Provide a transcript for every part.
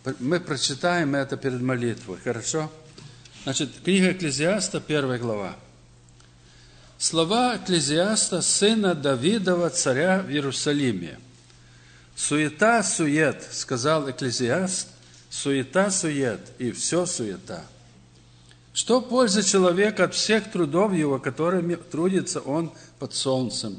Мы прочитаем это перед молитвой, хорошо? Значит, книга Экклезиаста, 1 глава. Слова Экклезиаста, сына Давидова, царя в Иерусалиме. «Суета-сует», сказал Экклезиаст, «суета-сует, и все суета». Что польза человека от всех трудов его, которыми трудится он под солнцем?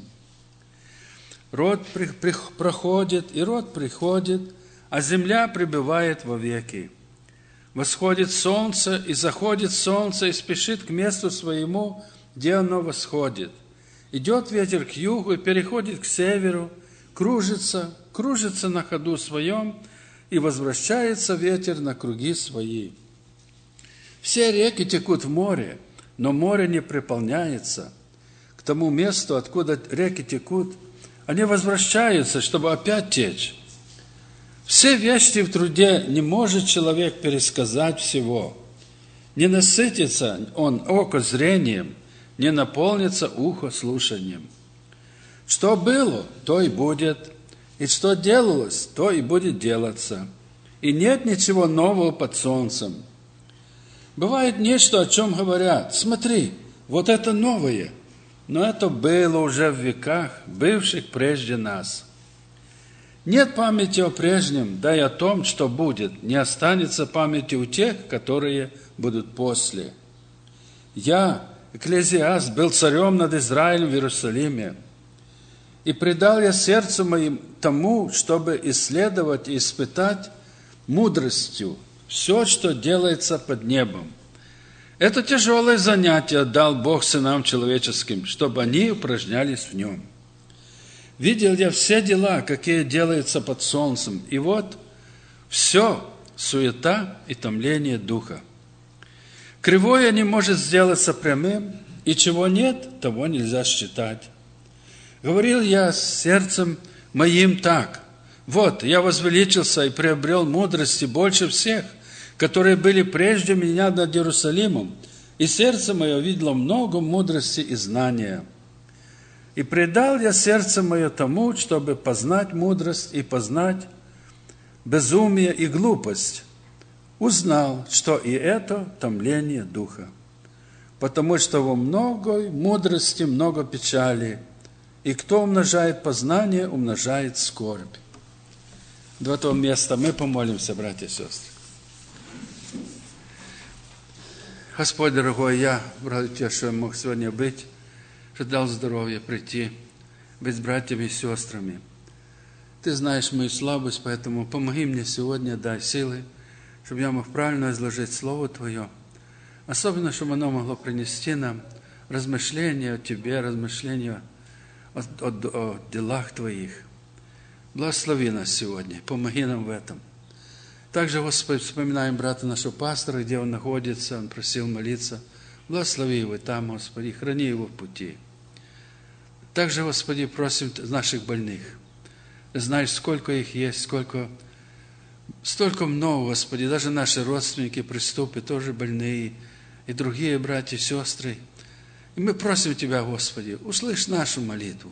Род проходит, и род приходит, а земля пребывает вовеки. Восходит солнце, и заходит солнце, и спешит к месту своему, где оно восходит. Идет ветер к югу и переходит к северу, кружится на ходу своем, и возвращается ветер на круги свои. Все реки текут в море, но море не приполняется. К тому месту, откуда реки текут, они возвращаются, чтобы опять течь. Все вещи в труде не может человек пересказать всего. Не насытится он око зрением, не наполнится ухо слушанием. Что было, то и будет, и что делалось, то и будет делаться. И нет ничего нового под солнцем. Бывает нечто, о чем говорят: смотри, вот это новое, но это было уже в веках, бывших прежде нас. Нет памяти о прежнем, да и о том, что будет, не останется памяти у тех, которые будут после. Я, Экклезиаст, был царем над Израилем в Иерусалиме, и предал я сердцу моим тому, чтобы исследовать и испытать мудростью все, что делается под небом. Это тяжелое занятие дал Бог сынам человеческим, чтобы они упражнялись в нем. Видел я все дела, какие делаются под солнцем, и вот все суета и томление духа. Кривое не может сделаться прямым, и чего нет, того нельзя считать. Говорил я с сердцем моим так: вот, я возвеличился и приобрел мудрости больше всех, которые были прежде меня над Иерусалимом, и сердце мое видело много мудрости и знания. И предал я сердце мое тому, чтобы познать мудрость и познать безумие и глупость. Узнал, что и это томление духа. Потому что во многой мудрости много печали, и кто умножает познание, умножает скорбь. До этого места мы помолимся, братья и сестры. Господь дорогой, я рад Тебе, что я мог сегодня быть, что дал здоровье прийти, быть с братьями и сестрами. Ты знаешь мою слабость, поэтому помоги мне сегодня, дай силы, чтобы я мог правильно изложить Слово Твое, особенно, чтобы оно могло принести нам размышления о Тебе, размышления о делах Твоих. Благослови нас сегодня, помоги нам в этом. Также, Господи, вспоминаем брата нашего пастора, где он находится, он просил молиться. Благослови его там, Господи, храни его в пути. Также, Господи, просим наших больных. Ты знаешь, сколько их есть, столько много, Господи, даже наши родственники, приступы, тоже больные, и другие братья и сестры. И мы просим Тебя, Господи, услышь нашу молитву.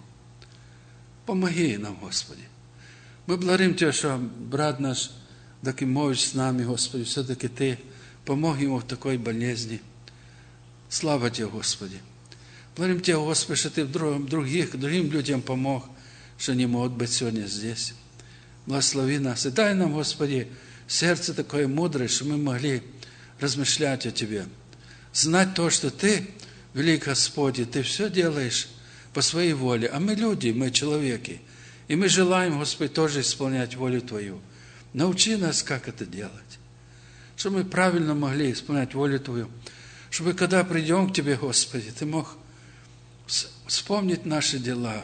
Помоги нам, Господи. Мы благодарим Тебя, что брат наш Дакимович с нами, Господи, все-таки Ты помог ему в такой болезни. Слава Тебе, Господи. Благодарим Тебя, Господи, что Ты другим людям помог, что они могут быть сегодня здесь. Благослови нас. И дай нам, Господи, сердце такое мудрое, что мы могли размышлять о Тебе. Знать то, что Ты, великий Господь, Ты все делаешь по Своей воле. А мы люди, мы человеки. И мы желаем, Господи, тоже исполнять волю Твою. Научи нас, как это делать. Чтобы мы правильно могли исполнять волю Твою. Чтобы, когда придем к Тебе, Господи, Ты мог вспомнить наши дела.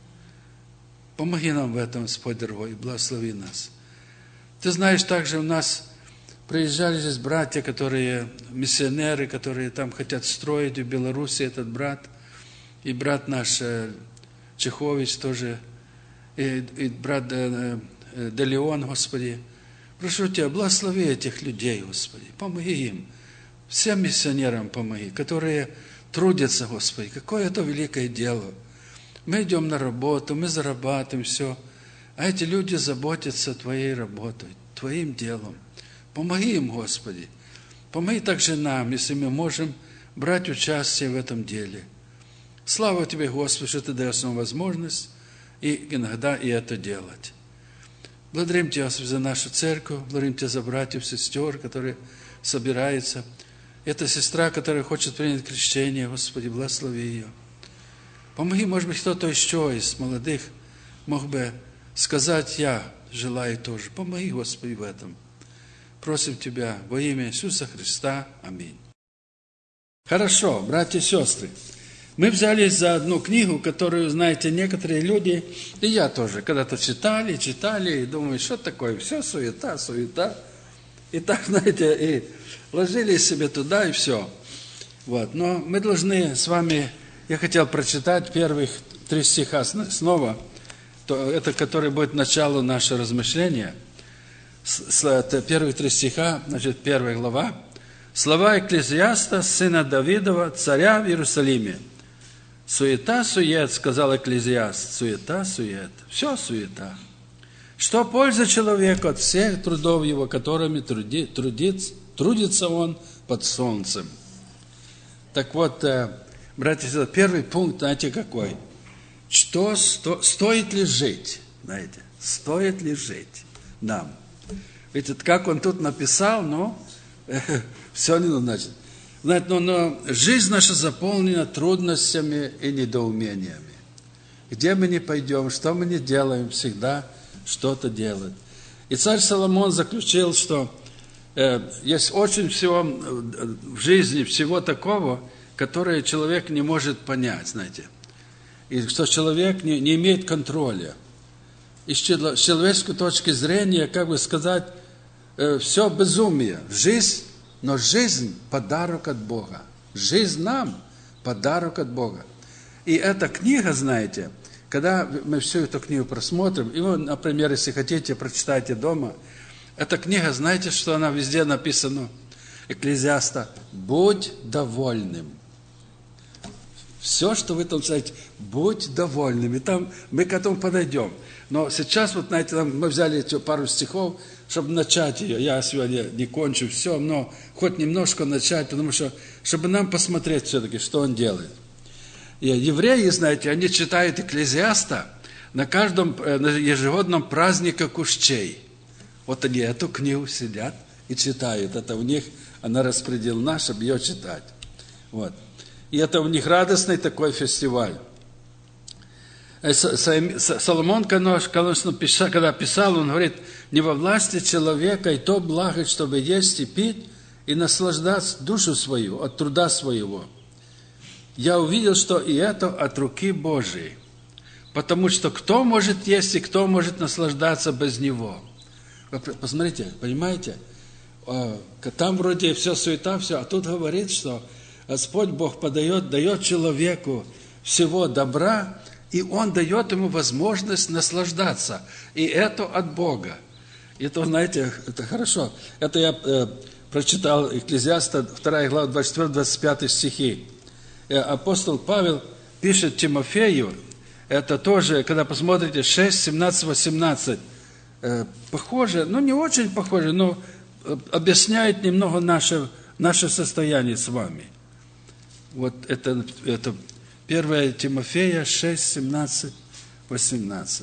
Помоги нам в этом, Господь дорогой, благослови нас. Ты знаешь, также у нас приезжали здесь братья, миссионеры, которые там хотят строить в Беларуси, этот брат, и брат наш Чехович тоже, и брат Делеон, Господи. Прошу Тебя, благослови этих людей, Господи, помоги им, всем миссионерам помоги, которые трудятся, Господи. Какое это великое дело. Мы идем на работу, мы зарабатываем все, а эти люди заботятся Твоей работой, Твоим делом. Помоги им, Господи. Помоги также нам, если мы можем брать участие в этом деле. Слава Тебе, Господи, что Ты даешь нам возможность и иногда и это делать. Благодарим Тебя, Господи, за нашу церковь, благодарим Тебя за братьев, сестер, которые собираются. Эта сестра, которая хочет принять крещение, Господи, благослови ее. Помоги, может быть, кто-то еще из молодых мог бы сказать: я желаю тоже. Помоги, Господи, в этом. Просим Тебя во имя Иисуса Христа. Аминь. Хорошо, братья и сестры. Мы взялись за одну книгу, которую, знаете, некоторые люди, и я тоже, когда-то читали, и думаю, что такое, все суета. И так, знаете, и ложили себе туда, и все. Вот. Но мы должны с вами, я хотел прочитать первых 3 стиха снова, это, который будет начало нашего размышления. Первых 3 стиха, значит, 1 глава. Слова Экклезиаста, сына Давидова, царя в Иерусалиме. Суета-сует, сказал Экклезиаст, суета-сует, все суета. Что польза человеку от всех трудов его, которыми трудится он под солнцем? Так вот, братья и сестры, первый пункт, знаете, какой? Что стоит ли жить? Знаете, стоит ли жить нам? Ведь как он тут написал, все не значит. Знаете, но жизнь наша заполнена трудностями и недоумениями. Где мы не пойдем, что мы не делаем, всегда что-то делать. И царь Соломон заключил, что есть очень всего в жизни, всего такого, которое человек не может понять, знаете. И что человек не имеет контроля. И с человеческой точки зрения, как бы сказать, все безумие. Жизнь, но жизнь – подарок от Бога. Жизнь нам – подарок от Бога. И эта книга, знаете, когда мы всю эту книгу просмотрим, и вы, например, если хотите, прочитайте дома, эта книга, знаете, что она везде написана? Экклезиаста: «Будь довольным». Все, что вы там знаете, будь довольным. И там мы к этому подойдем. Но сейчас, вот, знаете, мы взяли эти пару стихов, чтобы начать ее. Я сегодня не кончу все, но хоть немножко начать, потому что, чтобы нам посмотреть все-таки, что он делает. И евреи, знаете, они читают Экклезиаста на каждом на ежегодном празднике Кущей. Вот они эту книгу сидят и читают. Это у них, она распределена, чтобы ее читать. Вот. И это у них радостный такой фестиваль. Соломон, конечно, когда писал, он говорит: не во власти человека и то благо, чтобы есть и пить, и наслаждаться душу свою от труда своего. Я увидел, что и это от руки Божией. Потому что кто может есть и кто может наслаждаться без него? Вы посмотрите, понимаете? Там вроде все суета, все, а тут говорит, что Господь Бог дает человеку всего добра, и Он дает ему возможность наслаждаться. И это от Бога. Это, знаете, это хорошо. Это я прочитал Экклезиаста, 2 глава, 24-25 стихи. Апостол Павел пишет Тимофею, это тоже, когда посмотрите, 6, 17, 18, похоже, не очень похоже, но объясняет немного наше состояние с вами. Вот это 1 Тимофея 6, 17, 18.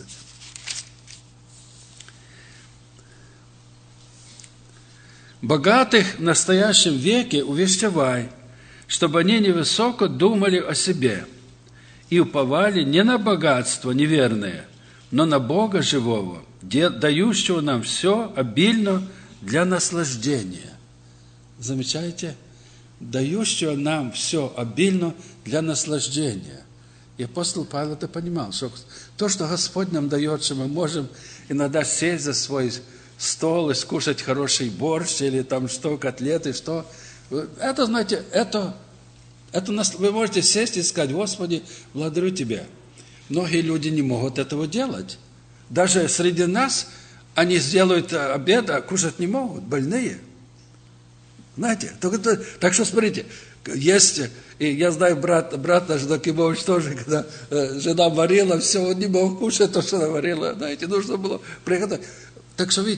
Богатых в настоящем веке увещевай, чтобы они невысоко думали о себе и уповали не на богатство неверное, но на Бога живого, дающего нам все обильно для наслаждения. Замечаете? Дающего нам все обильно для наслаждения. И апостол Павел это понимал, что то, что Господь нам дает, что мы можем иногда сесть за свой стол и скушать хороший борщ или там что, котлеты, что. Это, знаете, вы можете сесть и сказать: Господи, благодарю Тебя. Многие люди не могут этого делать. Даже среди нас они сделают обед, а кушать не могут, больные. Знаете, так что смотрите, есть, и я знаю, брат наш Докимович тоже, когда жена варила, все, он не мог кушать то, что она варила, знаете, нужно было приготовить. Так что видите,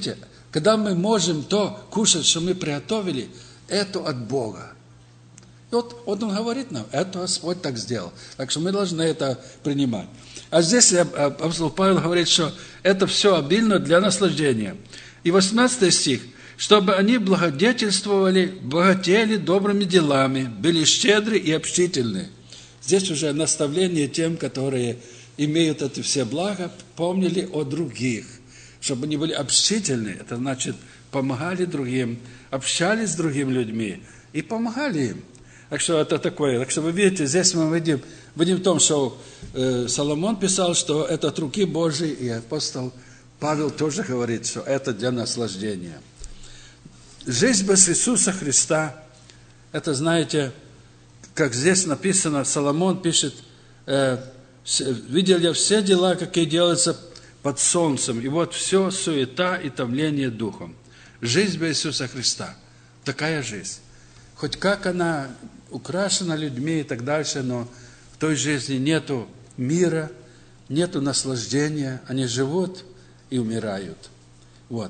когда мы можем то кушать, что мы приготовили, это от Бога. И вот Он говорит нам, это Господь так сделал. Так что мы должны это принимать. А здесь апостол Павел говорит, что это все обильно для наслаждения. И 18 стих. Чтобы они благодетельствовали, богатели добрыми делами, были щедры и общительны. Здесь уже наставление тем, которые имеют эти все блага, помнили о других. Чтобы они были общительны, это значит, помогали другим, общались с другими людьми и помогали им. Так что это такое. Так что вы видите, здесь мы видим в том, что Соломон писал, что это от руки Божьей, и апостол Павел тоже говорит, что это для наслаждения. Жизнь без Иисуса Христа, это, знаете, как здесь написано, Соломон пишет, видел я все дела, какие делаются под солнцем, и вот все суета и томление духом. Жизнь без Иисуса Христа, такая жизнь. Хоть как она украшена людьми и так дальше, но в той жизни нету мира, нету наслаждения, они живут и умирают. Вот.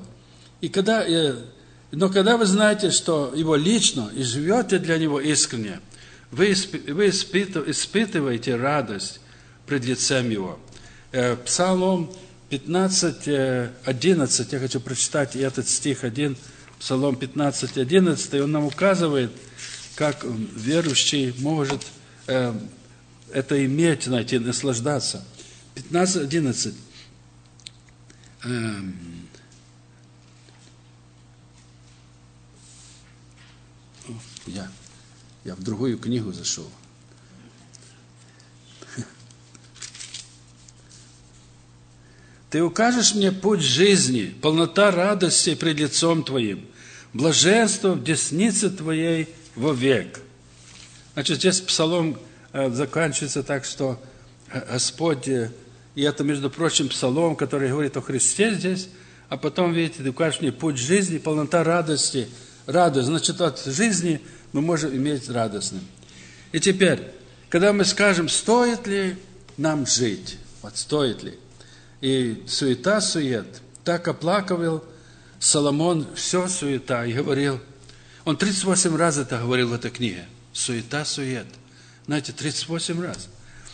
Но когда вы знаете, что Его лично, и живете для Него искренне, вы испытываете радость пред лицем Его. Псалом 15:11, я хочу прочитать и этот стих 1, Псалом 15:11, он нам указывает, как верующий может это иметь, знаете, наслаждаться. 15:11. Я в другую книгу зашел. Ты укажешь мне путь жизни, полнота радости пред лицом Твоим, блаженство в деснице Твоей вовек. Значит, здесь псалом заканчивается так, что Господь, и это, между прочим, псалом, который говорит о Христе здесь, а потом, видите, ты укажешь мне путь жизни, полнота радости, радость. Значит, от жизни мы можем иметь радостным. И теперь, когда мы скажем, стоит ли нам жить, вот стоит ли, и суета-сует, так оплакивал Соломон все суета и говорил, он 38 раз это говорил в этой книге, суета-сует, знаете, 38 раз.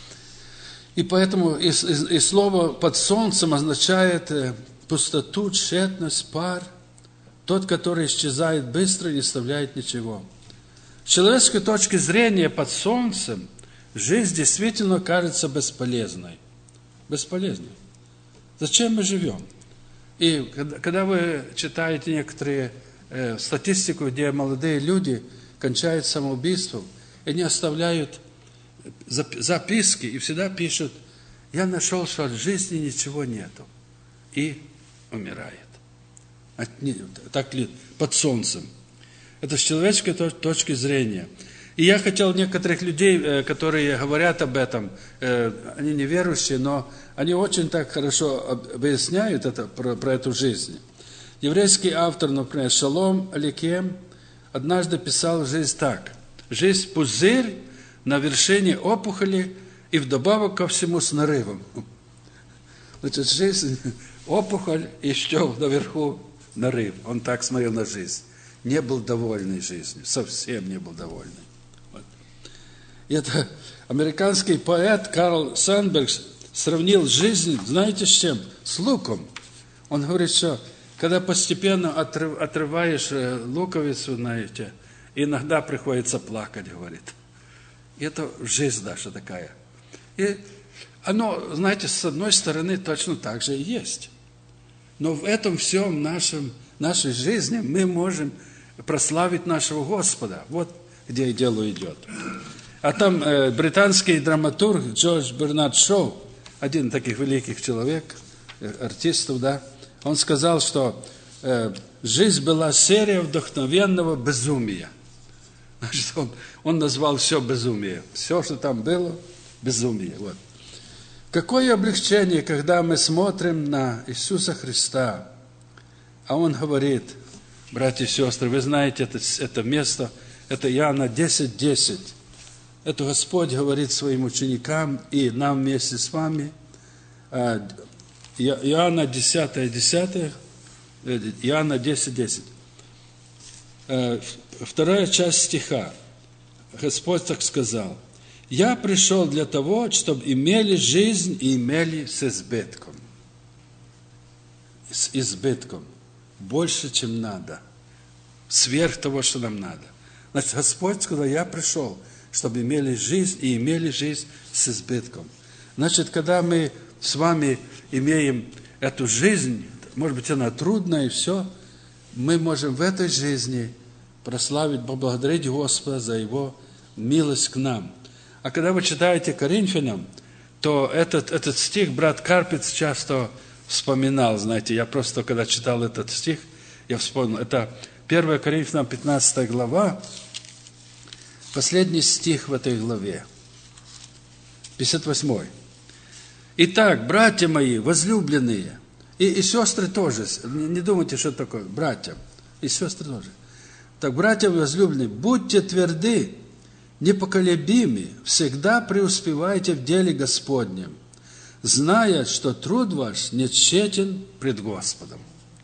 И поэтому и слово «под солнцем» означает пустоту, тщетность, пар, тот, который исчезает быстро и не оставляет ничего. С человеческой точки зрения под солнцем жизнь действительно кажется бесполезной. Бесполезной. Зачем мы живем? И когда вы читаете некоторые статистику, где молодые люди кончают самоубийством, они оставляют записки и всегда пишут, я нашел, что от жизни ничего нету. И умирает. Так ли, под солнцем. Это с человеческой точки зрения. И я хотел некоторых людей, которые говорят об этом, они неверующие, но они очень так хорошо объясняют это, про эту жизнь. Еврейский автор, например, Шалом Аликем, однажды писал жизнь так. Жизнь – пузырь на вершине опухоли и вдобавок ко всему с нарывом. Значит, жизнь – опухоль и еще наверху нарыв. Он так смотрел на жизнь. Не был довольный жизнью, совсем не был довольный. Вот. И это американский поэт Карл Сандберг сравнил жизнь, знаете, с чем? С луком. Он говорит, что когда постепенно отрываешь луковицу, знаете, иногда приходится плакать, говорит. И это жизнь наша такая. И оно, знаете, с одной стороны точно так же и есть. Но в этом всем нашей жизни мы можем прославить нашего Господа. Вот где дело идет. А там британский драматург Джордж Бернард Шоу, один из таких великих человек, артистов, да, он сказал, что жизнь была серия вдохновенного безумия. Значит, он назвал все безумие. Все, что там было, безумие. Вот. Какое облегчение, когда мы смотрим на Иисуса Христа, а Он говорит, братья и сестры, вы знаете это место, это Иоанна 10:10. Это Господь говорит своим ученикам и нам вместе с вами. Иоанна 10:10. Иоанна 10:10. Вторая часть стиха. Господь так сказал: «Я пришел для того, чтобы имели жизнь и имели с избытком». С избытком. Больше, чем надо. Сверх того, что нам надо. Значит, Господь сказал: «Я пришел, чтобы имели жизнь и имели жизнь с избытком». Значит, когда мы с вами имеем эту жизнь, может быть, она трудная и все, мы можем в этой жизни прославить, поблагодарить Господа за Его милость к нам. А когда вы читаете Коринфянам, то этот стих брат Карпец часто вспоминал, знаете, я просто, когда читал этот стих, я вспомнил, это 1 Коринфянам 15 глава, последний стих в этой главе, 58. «Итак, братья мои, возлюбленные», и сестры тоже, не думайте, что это такое, братья, и сестры тоже. Так, братья возлюбленные, будьте тверды, непоколебимы, всегда преуспевайте в деле Господнем, зная, что труд ваш не тщетен пред Господом.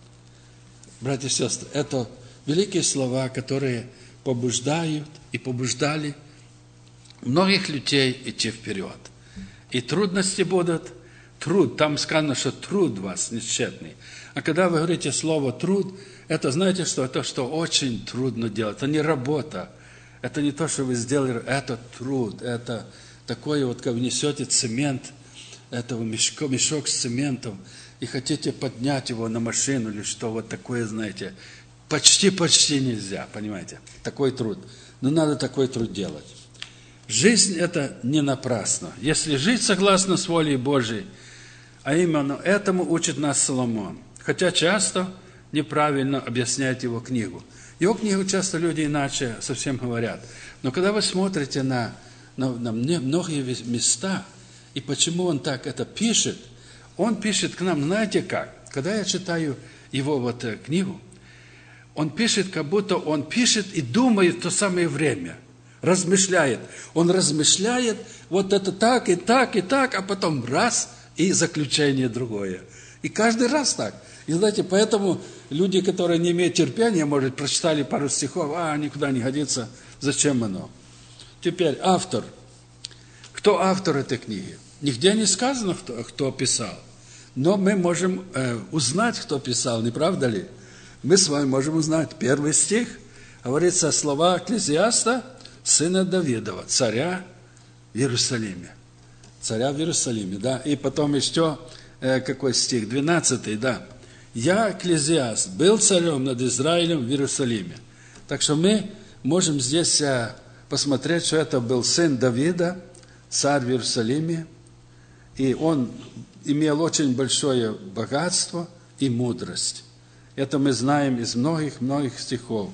Братья и сестры, это великие слова, которые побуждают и побуждали многих людей идти вперед. И трудности будут, труд, там сказано, что труд вас не тщетный. А когда вы говорите слово «труд», это, знаете, что это что очень трудно делать. Это не работа, это не то, что вы сделали, это труд, это такое вот, как вы несете цемент, этого мешок с цементом, и хотите поднять его на машину или что, вот такое, знаете, почти нельзя, понимаете, такой труд. Но надо такой труд делать. Жизнь это не напрасно. Если жить согласно с волей Божией, а именно этому учит нас Соломон. Хотя часто неправильно объясняет его книгу. Его книгу часто люди иначе совсем говорят. Но когда вы смотрите на многие места, и почему он так это пишет, он пишет к нам, знаете как? Когда я читаю его вот книгу, он пишет, как будто он пишет и думает в то самое время. Размышляет. Он размышляет, вот это так, и так, и так, а потом раз, и заключение другое. И каждый раз так. И знаете, поэтому люди, которые не имеют терпения, может, прочитали пару стихов, никуда не годится, зачем оно? Теперь автор. Кто автор этой книги? Нигде не сказано, кто писал. Но мы можем узнать, кто писал, не правда ли? Мы с вами можем узнать. Первый стих, говорится слова Экклезиаста, сына Давидова, царя в Иерусалиме. Царя в Иерусалиме, да. И потом еще, какой стих? 12, да. «Я, Экклезиаст, был царем над Израилем в Иерусалиме». Так что мы можем здесь посмотреть, что это был сын Давида, царь в Иерусалиме. И он имел очень большое богатство и мудрость. Это мы знаем из многих стихов.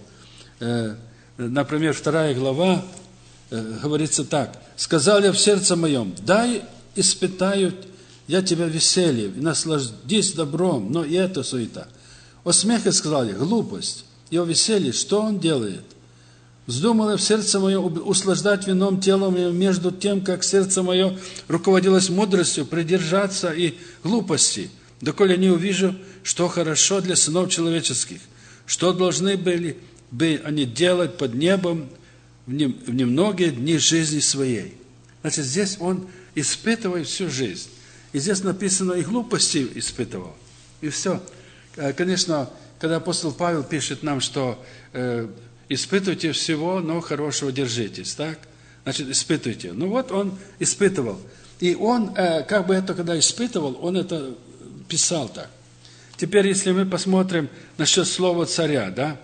Например, 2 глава говорится так. «Сказал я в сердце моем, дай испытаю я тебя весельем, и насладись добром, но и это суета. О смехе сказал я, глупость, и о веселье, что он делает? Вздумал я в сердце мое услаждать вином тело мое, между тем, как сердце мое руководилось мудростью, придержаться и глупости, доколе не увижу, что хорошо для сынов человеческих, что должны были бы они делать под небом в немногие дни жизни своей». Значит, здесь он испытывает всю жизнь. И здесь написано, и глупости испытывал. И все. Конечно, когда апостол Павел пишет нам, что испытывайте всего, но хорошего держитесь. Так? Значит, испытывайте. Ну вот он испытывал. И он, как бы это когда испытывал, он это писал так. Теперь, если мы посмотрим насчет слова царя, да?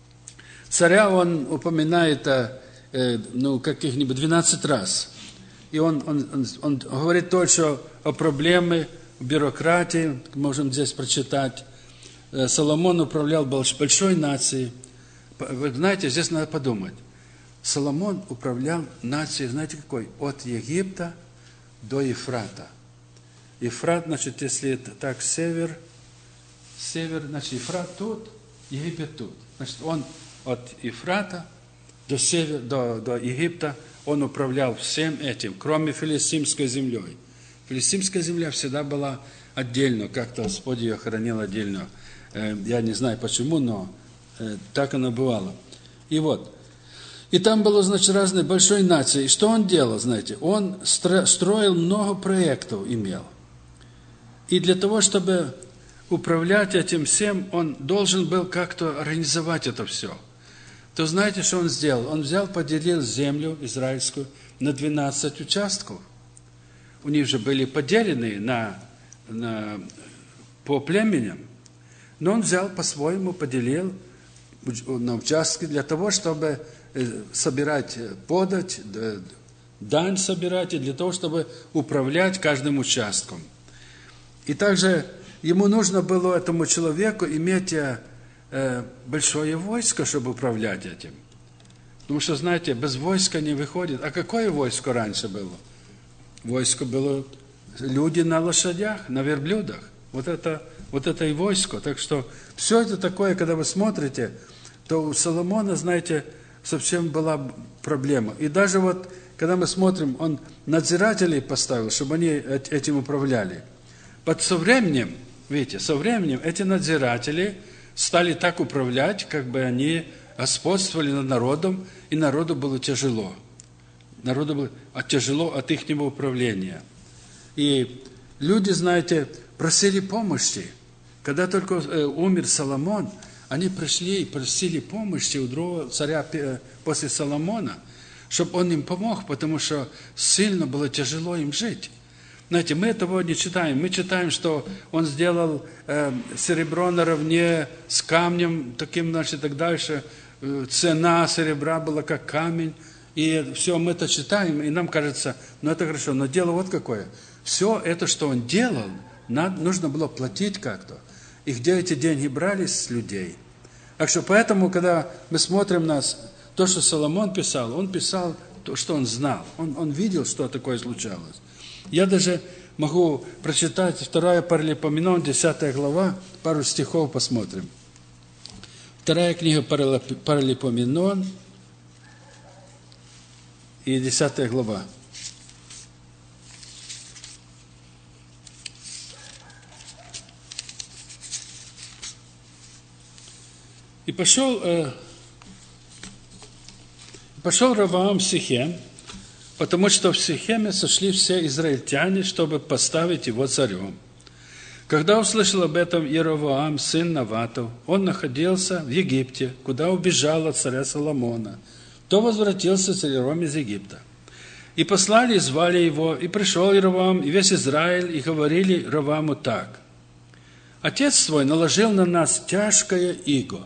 Царя он упоминает каких-нибудь 12 раз. И он говорит только о проблеме бюрократии, можем здесь прочитать. Соломон управлял большой нацией. Вы знаете, здесь надо подумать. Соломон управлял нацией, знаете какой? От Египта до Ефрата. Ефрат, значит, если это так, север, значит, Ефрат тут, Египет тут. Значит, он от Ефрата до Египта, он управлял всем этим, кроме филистимской землей. Филистимская земля всегда была отдельно, как-то Господь ее хранил отдельно. Я не знаю почему, но так оно бывало. И вот. И там было, значит, разные большой нации. И что он делал, знаете? Он строил много проектов, имел. И для того, чтобы управлять этим всем, он должен был как-то организовать это все. То знаете, что он сделал? Он поделил землю израильскую на 12 участков. У них же были поделены по племеням. Но он по-своему поделил на участки для того, чтобы собирать подать, дань собирать, и для того, чтобы управлять каждым участком. И также ему нужно было, этому человеку, иметь большое войско, чтобы управлять этим. Потому что, знаете, без войска не выходит. А какое войско раньше было? Войско было люди на лошадях, на верблюдах. Вот это и войско. Так что все это такое, когда вы смотрите, то у Соломона, знаете, совсем была проблема. И даже вот, когда мы смотрим, он надзирателей поставил, чтобы они этим управляли. Со временем, видите, эти надзиратели стали так управлять, как бы они господствовали над народом, и народу было тяжело. Народу было тяжело от их управления. И люди, знаете, просили помощи. Когда только умер Соломон, они пришли и просили помощи у другого царя после Соломона, чтобы он им помог, потому что сильно было тяжело им жить. Знаете, мы этого не читаем. Мы читаем, что он сделал серебро наравне с камнем, таким, значит, и так дальше. Цена серебра была как камень. И все, мы это читаем, и нам кажется, ну это хорошо. Но дело вот какое. Все это, что он делал, нужно было платить как-то. И где эти деньги брались с людей. Так что поэтому, когда мы смотрим на то, что Соломон писал, он писал то, что он знал. Он видел, что такое случалось. Я даже могу прочитать 2 Паралипоменон, 10 глава, пару стихов посмотрим. 2 книга Паралипоменон и 10 глава. И пошел Ровоам в Сихем, потому что в Сихеме сошли все израильтяне, чтобы поставить его царем. Когда услышал об этом Иеровоам, сын Наватов, он находился в Египте, куда убежал от царя Соломона, то возвратился царем из Египта. И послали, и звали его, и пришел Иеровоам, и весь Израиль, и говорили Ровоаму так: «Отец твой наложил на нас тяжкое иго,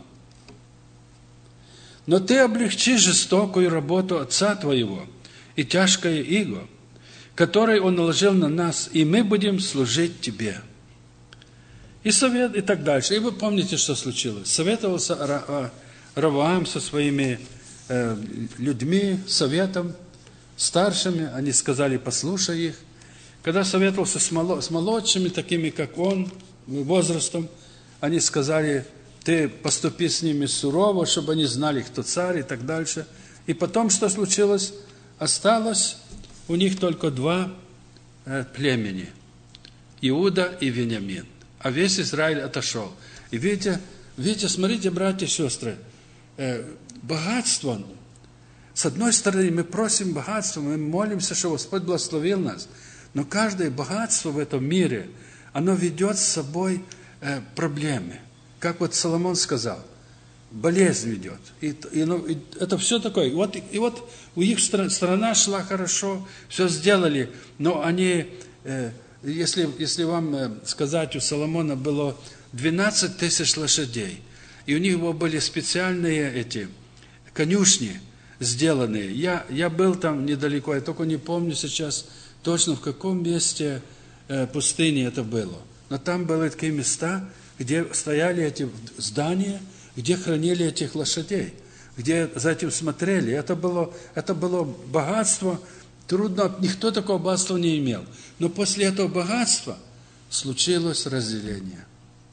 но ты облегчи жестокую работу отца твоего и тяжкое иго, которое он наложил на нас, и мы будем служить тебе». И совет, и так дальше. И вы помните, что случилось. Советовался Ровоам со своими людьми, советом, старшими. Они сказали: послушай их. Когда советовался с молодшими, такими как он, возрастом, они сказали: ты поступи с ними сурово, чтобы они знали, кто царь, и так дальше. И потом что случилось? Осталось у них только 2 племени: Иуда и Вениамин. А весь Израиль отошел. И видите, смотрите, братья и сестры, богатство, с одной стороны, мы просим богатства, мы молимся, что Господь благословил нас, но каждое богатство в этом мире, оно ведет с собой проблемы. Как вот Соломон сказал, болезнь ведет. И это все такое. И вот у них страна шла хорошо, все сделали, но они, если вам сказать, у Соломона было 12 тысяч лошадей, и у него были специальные эти конюшни сделанные. Я был там недалеко, я только не помню сейчас точно, в каком месте пустыни это было. Но там были такие места, где стояли эти здания, где хранили этих лошадей, где за этим смотрели. Это было богатство, трудно, никто такого богатства не имел. Но после этого богатства случилось разделение.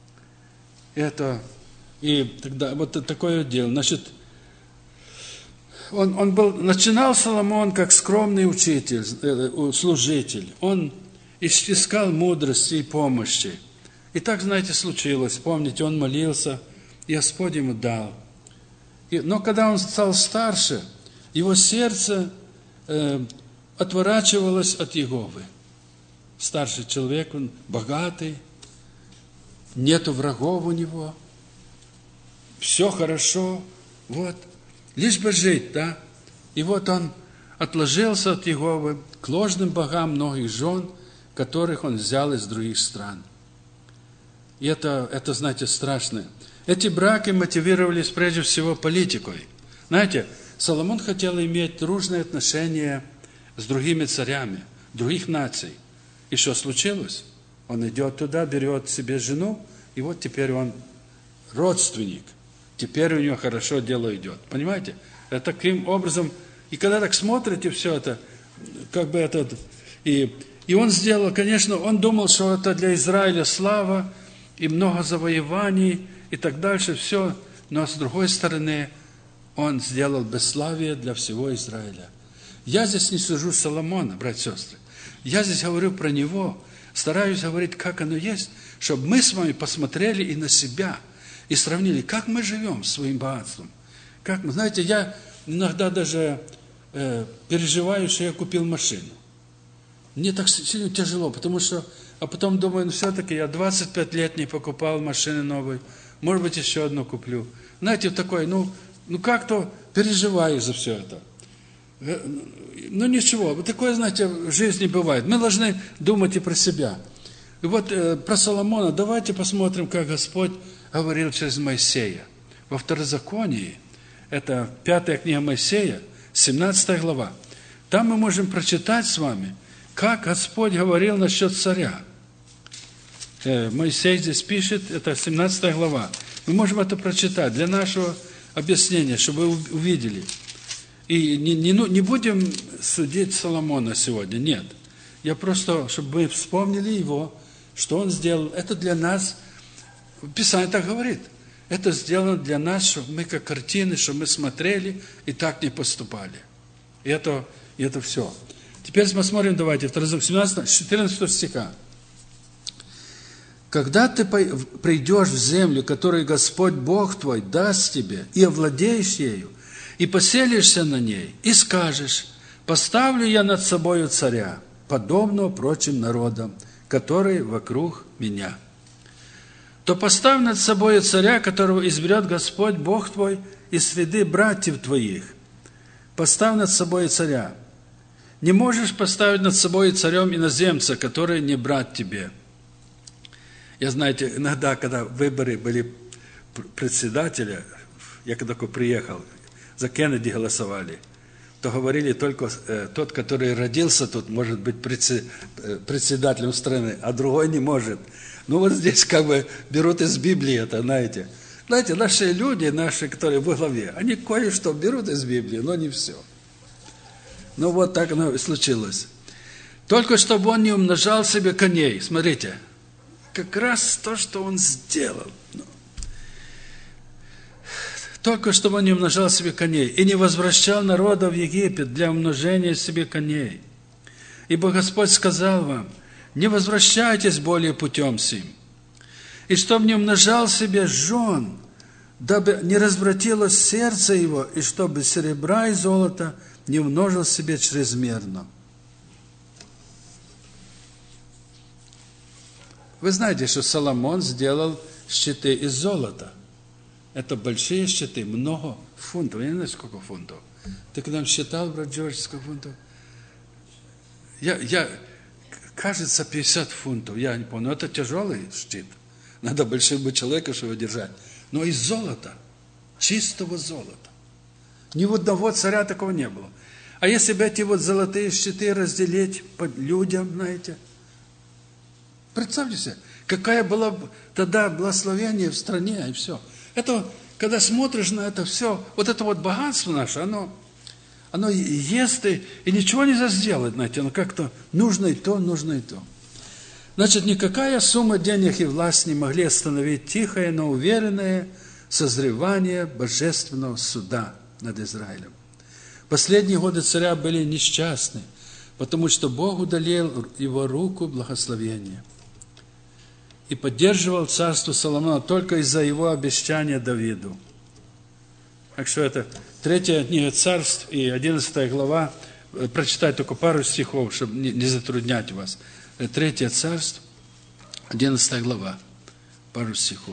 И тогда вот такое дело. Значит, начинал Соломон как скромный учитель, служитель. Он искал мудрости и помощи. И так, знаете, случилось. Помните, он молился, и Господь ему дал. Но когда он стал старше, его сердце отворачивалось от Иеговы. Старший человек, он богатый, нету врагов у него, все хорошо, вот, лишь бы жить, да. И вот он отложился от Иеговы к ложным богам многих жен, которых он взял из других стран. И это, знаете, страшно. Эти браки мотивировались прежде всего политикой. Знаете, Соломон хотел иметь дружные отношения с другими царями, других наций. И что случилось? Он идет туда, берет себе жену, и вот теперь он родственник. Теперь у него хорошо дело идет. Понимаете? Это таким образом. И когда так смотрите все это, как бы это... И он сделал, конечно, он думал, что это для Израиля слава, и много завоеваний, и так дальше, все. Но с другой стороны, он сделал бесславие для всего Израиля. Я здесь не сужу Соломона, братья и сестры. Я здесь говорю про него, стараюсь говорить, как оно есть, чтобы мы с вами посмотрели и на себя, и сравнили, как мы живем своим богатством. Как мы, знаете, я иногда даже переживаю, что я купил машину. Мне так сильно тяжело, потому что, а потом думаю, ну все-таки я 25 лет не покупал машины новой, может быть, еще одну куплю. Знаете, такой, ну как-то переживаю за все это. Ну ничего, вот такое, знаете, в жизни бывает. Мы должны думать и про себя. И вот про Соломона давайте посмотрим, как Господь говорил через Моисея. Во Второзаконии, это 5 книга Моисея, 17 глава. Там мы можем прочитать с вами, как Господь говорил насчет царя. Моисей здесь пишет, это 17 глава. Мы можем это прочитать для нашего объяснения, чтобы вы увидели. И не будем судить Соломона сегодня, нет. Я просто, чтобы мы вспомнили его, что он сделал. Это для нас, Писание так говорит, это сделано для нас, чтобы мы как картины, чтобы мы смотрели и так не поступали. И это все. Теперь посмотрим, давайте, 14 стиха. Когда ты придешь в землю, которую Господь Бог твой даст тебе, и овладеешь ею, и поселишься на ней, и скажешь: поставлю я над собою царя, подобного прочим народам, которые вокруг меня. То поставь над собою царя, которого изберет Господь Бог твой из среды братьев твоих. Поставь над собою царя. Не можешь поставить над собой царем иноземца, который не брат тебе. Я, знаете, иногда, когда выборы были председателя, я когда приехал, за Кеннеди голосовали, то говорили только тот, который родился тут, может быть председателем страны, а другой не может. Ну вот здесь как бы берут из Библии это, знаете. Знаете, наши люди, которые во главе, они кое-что берут из Библии, но не все. Ну вот так оно и случилось. Только чтобы он не умножал себе коней. Смотрите, как раз то, что он сделал. Только чтобы он не умножал себе коней и не возвращал народа в Египет для умножения себе коней. Ибо Господь сказал вам: не возвращайтесь более путем сим. И чтобы не умножал себе жен, дабы не развратилось сердце его, и чтобы серебра и золота не умножил себе чрезмерно. Вы знаете, что Соломон сделал щиты из золота. Это большие щиты, много фунтов. Я не знаю, сколько фунтов. Ты когда считал, брат Джордж, сколько фунтов? Кажется, 50 фунтов. Я не помню. Это тяжелый щит. Надо большим быть человеком, чтобы держать. Но из золота, чистого золота. Ни у одного царя такого не было. А если бы эти вот золотые щиты разделить по людям, знаете, представьте себе, какая была тогда благословение в стране, и все. Это, когда смотришь на это все, вот это вот богатство наше, оно ест, и ничего нельзя сделать, знаете, оно как-то нужно и то, нужно и то. Значит, никакая сумма денег и власть не могли остановить тихое, но уверенное созревание божественного суда над Израилем. Последние годы царя были несчастны, потому что Бог удалил его руку благословения. и поддерживал царство Соломона только из-за его обещания Давиду. Так что это 3 книга Царств и 11 глава. Прочитать только пару стихов, чтобы не затруднять вас. 3 Царств, 11 глава. Пару стихов.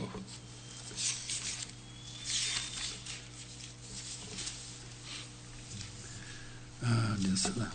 Да.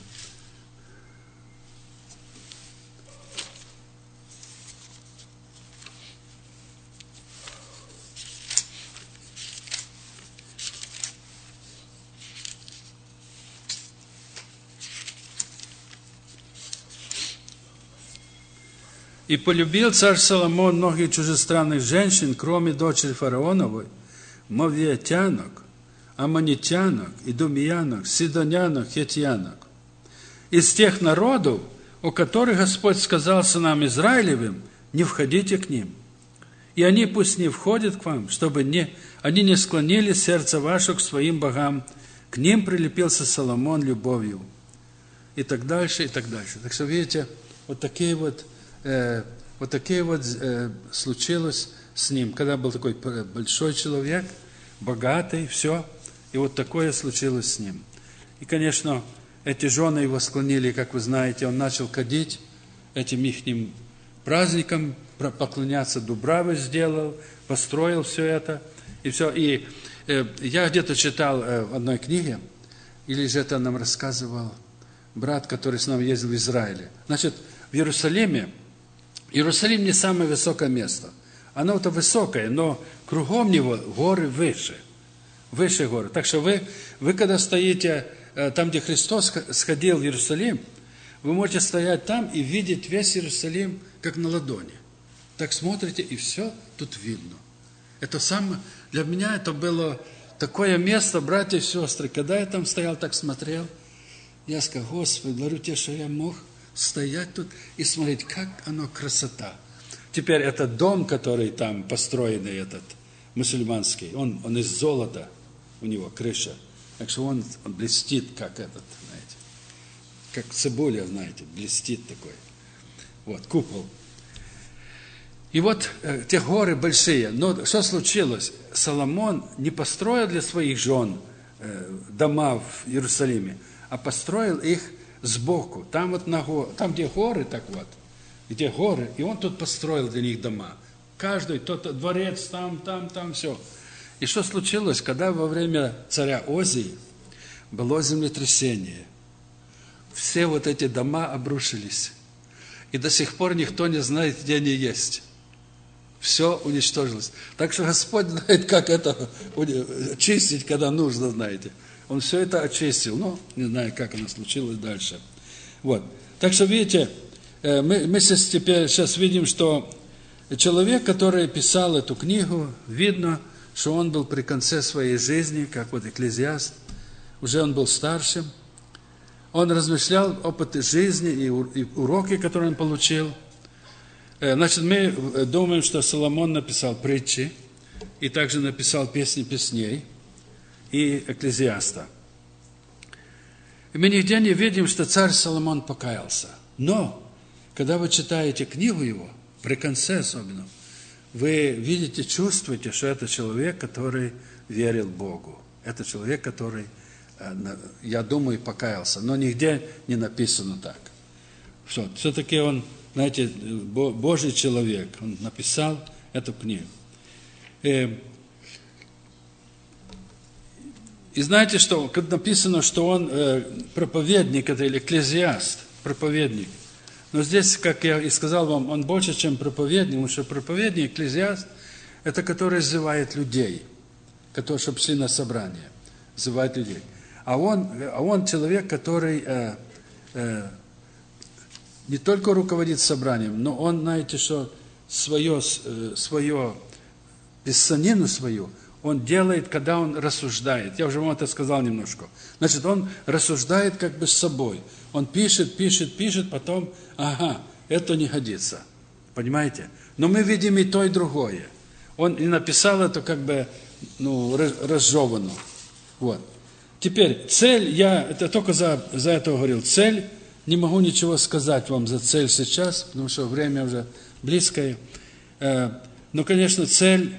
И полюбил царь Соломон многих чужестранных женщин, кроме дочери фараоновой, мовиатянок, аммонитянок, идумиянок, сидонянок, хетьянок. Из тех народов, о которых Господь сказал сынам Израилевым, не входите к ним. И они пусть не входят к вам, чтобы они не склонили сердце ваше к своим богам. К ним прилепился Соломон любовью. И так дальше, и так дальше. Так что, видите, вот такие вот случилось с ним, когда был такой большой человек, богатый, все, и вот такое случилось с ним. И, конечно, эти жены его склонили, как вы знаете, он начал кадить этим ихним праздникам, поклоняться, дубравы сделал, построил все это, и все. И я где-то читал в одной книге, или же это нам рассказывал брат, который с нами ездил в Израиле. Значит, в Иерусалим не самое высокое место. Оно-то высокое, но кругом него горы выше. Выше горы. Так что вы когда стоите там, где Христос сходил в Иерусалим, вы можете стоять там и видеть весь Иерусалим, как на ладони. Так смотрите, и все тут видно. Это самое, для меня это было такое место, братья и сестры, когда я там стоял, так смотрел, я сказал: Господи, говорю тебе, что я мог стоять тут и смотреть, как оно красота. Теперь этот дом, который там построенный, этот мусульманский, он из золота, у него крыша. Так что он блестит, как этот, знаете, как цибуля, знаете, блестит такой. Вот, купол. И вот те горы большие. Но что случилось? Соломон не построил для своих жен дома в Иерусалиме, а построил их сбоку. Там вот там, где горы, так вот, где горы, и он тут построил для них дома. Каждый, тот дворец, там, все. И что случилось, когда во время царя Озии было землетрясение? Все вот эти дома обрушились. И до сих пор никто не знает, где они есть. Все уничтожилось. Так что Господь знает, как это чистить, когда нужно, знаете. Он все это очистил, но не знаю, как оно случилось дальше. Вот. Так что, видите, мы сейчас видим, что человек, который писал эту книгу, видно, что он был при конце своей жизни, как вот Экклезиаст, уже он был старшим. Он размышлял опыты жизни и уроки, которые он получил. Значит, мы думаем, что Соломон написал притчи, и также написал песни песней и Экклезиаста. И мы нигде не видим, что царь Соломон покаялся. Но, когда вы читаете книгу его, при конце особенно, вы видите, чувствуете, что это человек, который верил Богу. Это человек, который, я думаю, покаялся. Но нигде не написано так. Все-таки он, знаете, Божий человек. Он написал эту книгу. И знаете, что как написано, что он проповедник, это или экклезиаст, проповедник. Но здесь, как я и сказал вам, он больше, чем проповедник, потому что проповедник, экклезиаст, это который зывает людей, которые, чтобы шли на собрание, зывает людей. А он человек, который не только руководит собранием, но он, знаете, что свою писанину свою, он делает, когда он рассуждает. Я уже вам это сказал немножко. Значит, он рассуждает как бы с собой. Он пишет, потом, это не годится. Понимаете? Но мы видим и то, и другое. Он и написал это как бы, разжевано. Вот. Теперь, цель, я это только за это говорил. Цель, не могу ничего сказать вам за цель сейчас, потому что время уже близкое. Но, конечно, цель,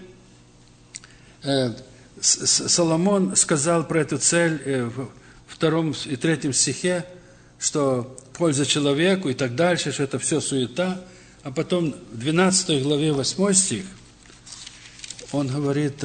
Соломон сказал про эту цель в 2 и 3 стихе, что польза человеку и так дальше, что это все суета. А потом в 12 главе 8 стих он говорит: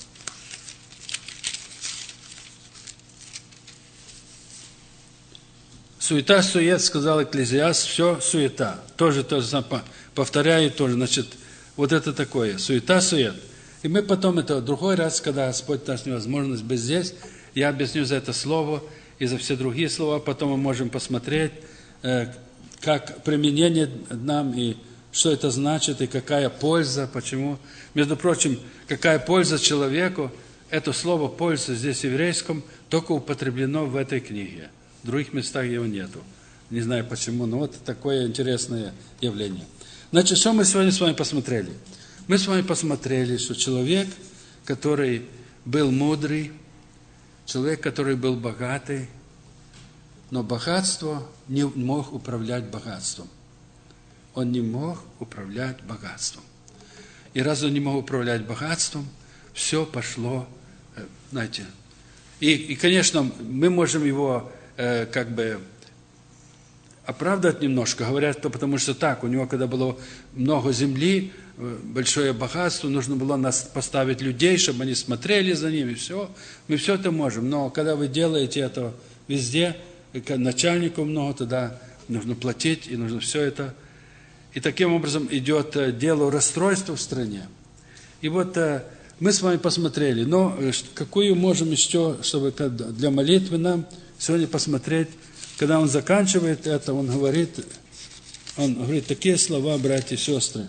суета-сует, сказал Экклезиаст, все суета. Тоже то же самое, повторяю тоже, значит, вот это такое, суета-сует. И мы потом, это в другой раз, когда Господь даст невозможность быть здесь, я объясню за это слово и за все другие слова, потом мы можем посмотреть, как применение нам, и что это значит, и какая польза, почему. Между прочим, какая польза человеку, это слово «польза» здесь в еврейском только употреблено в этой книге. В других местах его нету. Не знаю почему, но вот такое интересное явление. Значит, что мы сегодня с вами посмотрели? Мы с вами посмотрели, что человек, который был мудрый, человек, который был богатый, но богатство не мог управлять богатством. Он не мог управлять богатством. И раз он не мог управлять богатством, все пошло, знаете. И конечно, мы можем его как бы оправдывать немножко. Говорят, потому что так, у него, когда было много земли, большое богатство, нужно было нас поставить людей, чтобы они смотрели за ними, все. Мы все это можем. Но когда вы делаете это везде, начальнику много, тогда нужно платить, и нужно все это. И таким образом идет дело расстройства в стране. И вот мы с вами посмотрели. Но какую можем еще, чтобы для молитвы нам сегодня посмотреть, когда он заканчивает это, он говорит такие слова, братья и сестры.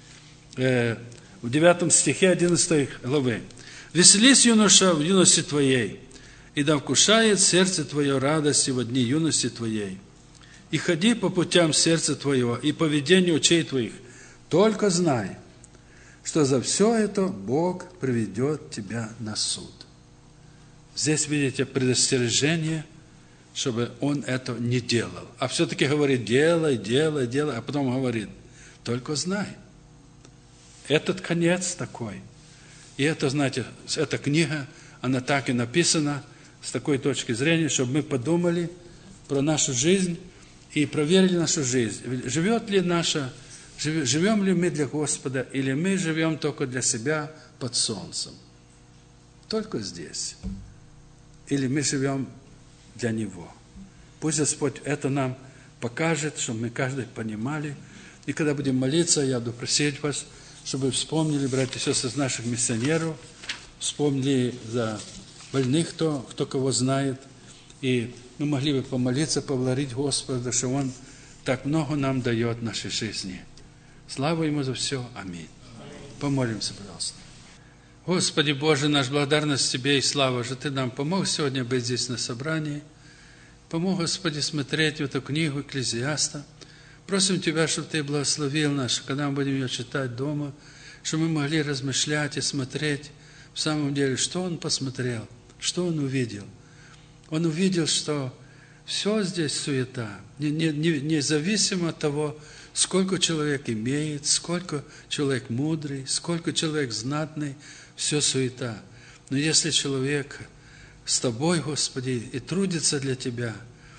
В 9 стихе 11 главы. «Веселись, юноша, в юности твоей, и да вкушает сердце твое радости в дни юности твоей. И ходи по путям сердца твоего и по ведению очей твоих. Только знай, что за все это Бог приведет тебя на суд». Здесь видите предостережение, чтобы он это не делал. А все-таки говорит: делай, делай, делай. А потом говорит: только знай. Этот конец такой. И это, знаете, эта книга, она так и написана с такой точки зрения, чтобы мы подумали про нашу жизнь и проверили нашу жизнь. Живем ли мы для Господа, или мы живем только для себя под солнцем? Только здесь. Или мы живем для Него. Пусть Господь это нам покажет, чтобы мы каждый понимали. И когда будем молиться, я буду просить вас, чтобы вы вспомнили, братья и сестры, наших миссионеров, вспомнили за больных, кто кого знает. И мы могли бы помолиться, поблагодарить Господа, что Он так много нам дает в нашей жизни. Слава Ему за все. Аминь. Помолимся, пожалуйста. Господи Боже наш, благодарность Тебе и слава, что Ты нам помог сегодня быть здесь на собрании. Помог, Господи, смотреть в эту книгу Экклезиаста. Просим Тебя, чтобы Ты благословил нас, когда мы будем ее читать дома, чтобы мы могли размышлять и смотреть в самом деле, что он посмотрел, что он увидел. Он увидел, что все здесь суета, независимо от того, сколько человек имеет, сколько человек мудрый, сколько человек знатный, все суета. Но если человек с Тобой, Господи, и трудится для Тебя,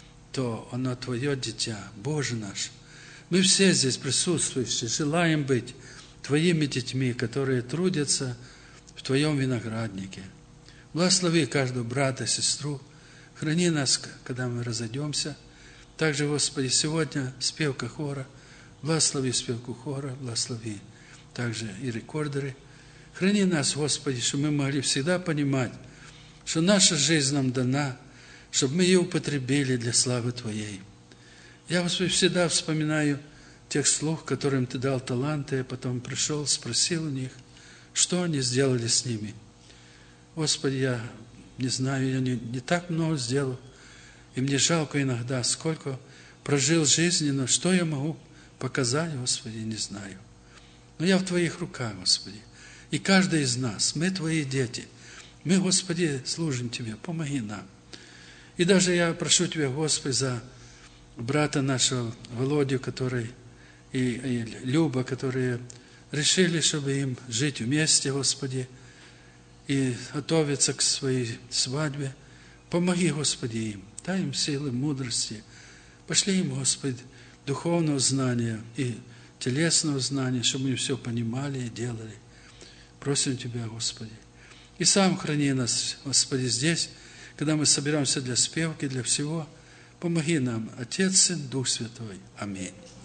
то оно Твое дитя, Боже наш. Мы все здесь присутствующие желаем быть Твоими детьми, которые трудятся в Твоем винограднике. Благослови каждого брата, сестру, храни нас, когда мы разойдемся. Также, Господи, сегодня спевка хора, благослови спевку хора, благослови также и рекордеры. Храни нас, Господи, чтобы мы могли всегда понимать, что наша жизнь нам дана, чтобы мы ее употребили для славы Твоей. Я, Господи, всегда вспоминаю тех слуг, которым Ты дал таланты, я потом пришел, спросил у них, что они сделали с ними. Господи, я не знаю, я не так много сделал, и мне жалко иногда, сколько прожил жизни, но что я могу показать, Господи, не знаю. Но я в Твоих руках, Господи, и каждый из нас, мы Твои дети, мы, Господи, служим Тебе, помоги нам. И даже я прошу Тебя, Господи, за брата нашего Володю, который и Люба, которые решили, чтобы им жить вместе, Господи, и готовиться к своей свадьбе. Помоги, Господи, им. Дай им силы, мудрости. Пошли им, Господи, духовного знания и телесного знания, чтобы мы все понимали и делали. Просим Тебя, Господи. И сам храни нас, Господи, здесь, когда мы собираемся для спевки, для всего. Помоги нам, Отец, Сын, Дух Святой. Аминь.